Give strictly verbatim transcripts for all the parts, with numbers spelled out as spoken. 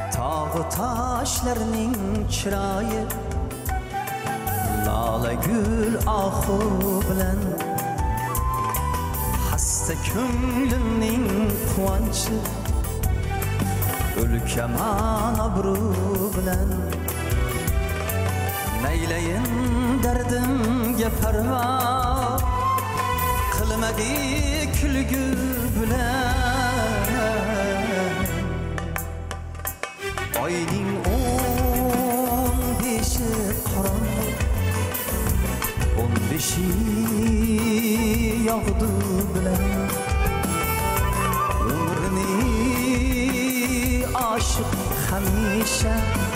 Tağ taşlarning chiroyi lola gul ohu bilan hasta ko'nglimning quvonchi o'lkaman obro' bilan naylayin dardimga parvo qilmadi kulgu bilan oyning o'n beshi qorong'u o'n beshi yog'du bilan umrni oshiq hamisha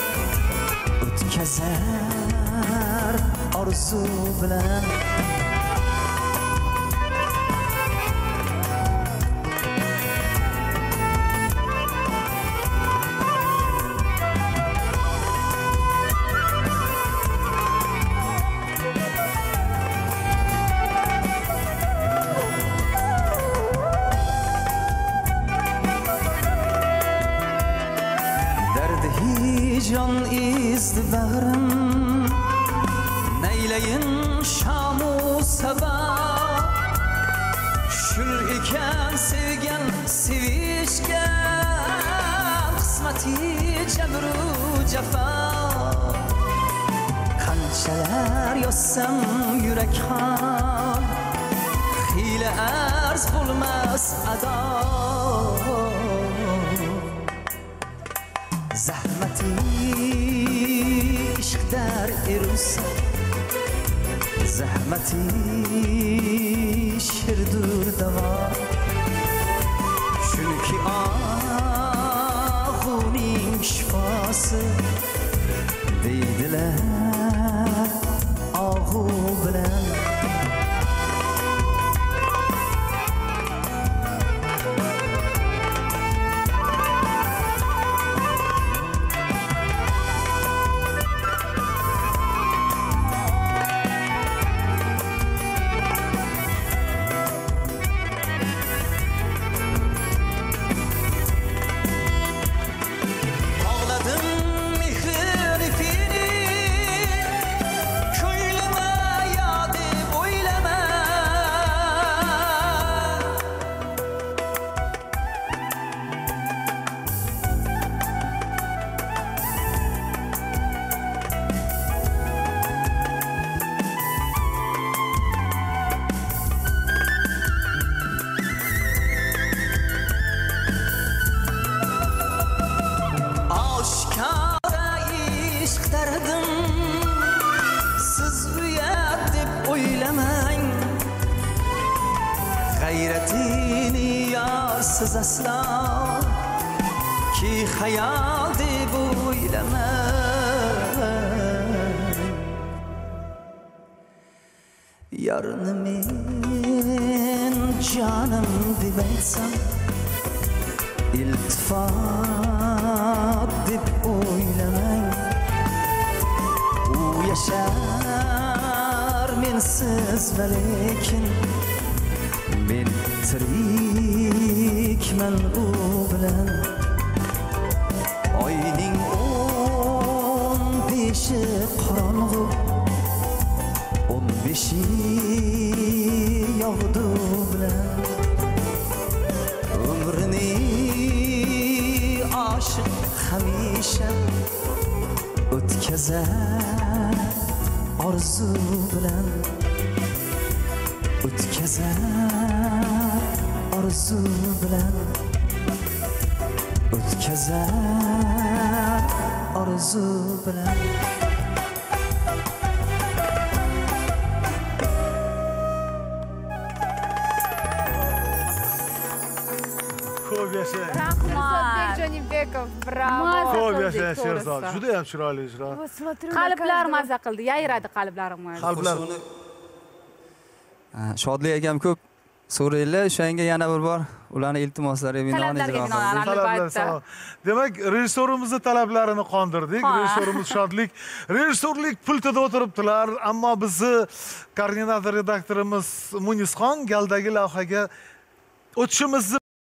o'tkazar orzu bilan hicran izdi bağrım neyleyin şamu sabah şül iken sevgen sevişken kısmeti cebru cefa kançalar yossam yürek han hile arz bulmaz ada zahmati ishq dar irusa zahmati shirdur davo chunki ohuning shifosi deydilar ohu bilan g'ayratini yorsiz aslo ki hayal deb o'ylamang yarni men jonim deb aytsam iltifot deb o'ylamang u yashar mensiz va lekin men tirikman u bilan oyning o'n beshi qorong'u o'n beshi yog'du bilan umrni oshiq hamisha o'tkazar orzu bilan o'tkazar orzu bilan o'tkazar orzu bilan Ko'p yashang. Rahmat. Jonibekov, bravo. Ko'p yashang Sherzod. Juda ham chiroyli ijro. Qalblar maza qildi, yayradi qalblarim. Qalblar. Shodlik akam ko'p so'raylar, o'shanga yana bir bor ularning iltimoslariga binoan ijro qildik. Demak, rejissorimizni talablarini qondirdik. Rejissorimiz Shodlik rejissorlik pultida o'tiribdilar, ammo bizni koordinator redaktorimiz Munizxon galdagi lavhaga o'tishimizni